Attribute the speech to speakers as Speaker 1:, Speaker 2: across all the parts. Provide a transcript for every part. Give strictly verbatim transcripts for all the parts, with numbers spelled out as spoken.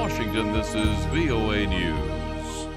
Speaker 1: Washington, this is V O A News.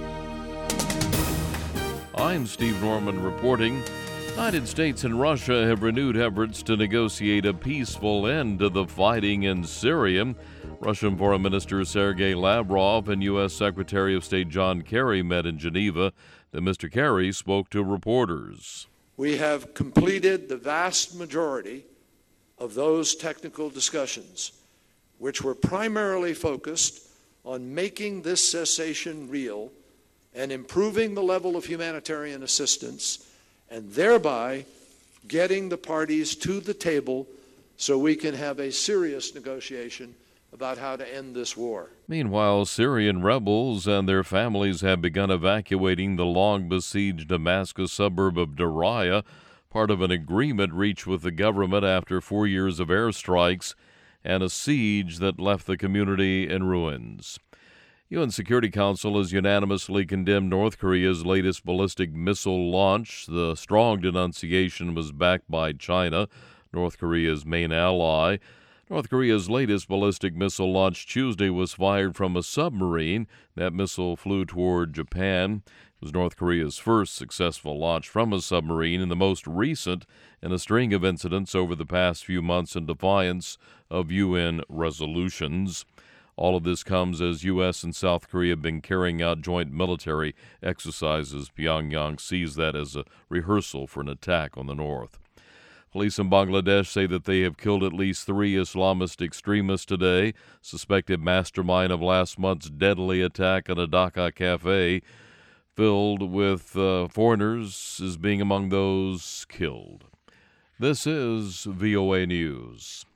Speaker 1: I'm Steve Norman reporting. The United States and Russia have renewed efforts to negotiate a peaceful end to the fighting in Syria. Russian Foreign Minister Sergei Lavrov and U S Secretary of State John Kerry met in Geneva. Then Mister Kerry spoke to reporters.
Speaker 2: We have completed the vast majority of those technical discussions, which were primarily focused on making this cessation real and improving the level of humanitarian assistance, and thereby getting the parties to the table so we can have a serious negotiation about how to end this war.
Speaker 1: Meanwhile, Syrian rebels and their families have begun evacuating the long-besieged Damascus suburb of Daraya, part of an agreement reached with the government after four years of airstrikes and a siege that left the community in ruins. U N Security Council has unanimously condemned North Korea's latest ballistic missile launch. The strong denunciation was backed by China, North Korea's main ally. North Korea's latest ballistic missile launch Tuesday was fired from a submarine. That missile flew toward Japan. It was North Korea's first successful launch from a submarine and the most recent in a string of incidents over the past few months in defiance of U N resolutions. All of this comes as U S and South Korea have been carrying out joint military exercises. Pyongyang sees that as a rehearsal for an attack on the North. Police in Bangladesh say that they have killed at least three Islamist extremists today. Suspected mastermind of last month's deadly attack at a Dhaka cafe filled with uh, foreigners is being among those killed. This is V O A News.